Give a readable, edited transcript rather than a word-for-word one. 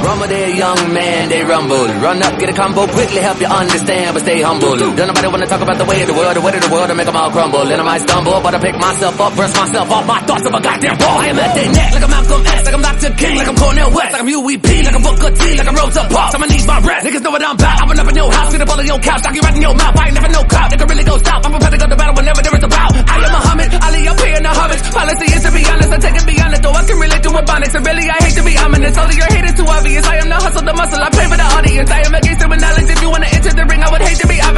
Rumble there, young man, they rumble. Run up, get a combo, quickly help you understand, but stay humble. Don't nobody wanna talk about the way of the world, the way of the world, to make them all crumble. And I might stumble, but I pick myself up, brush myself off my thoughts of a goddamn ball. I am at their neck, like I'm Malcolm X, like I'm Dr. King, like I'm Cornel West, like I'm UEP, like I'm Booker T, like I'm Rosa Parks. I'ma need my rest, niggas know what I'm about. I run up in your house, get up all in your couch, knock you right in your mouth. I ain't never no clout, nigga really go stop. I'm prepared to go to battle whenever there is a bout. I am Muhammad Ali, I'm paying the homage. Policy is to be honest, I take it beyond it, though I can relate to Ebonics. And really, I hate to be ominous, all of your hate is too obvious. I am the hustle, the muscle, I pay for the audience. I am a gangster with knowledge. If you wanna enter the ring, I would hate to be opposite.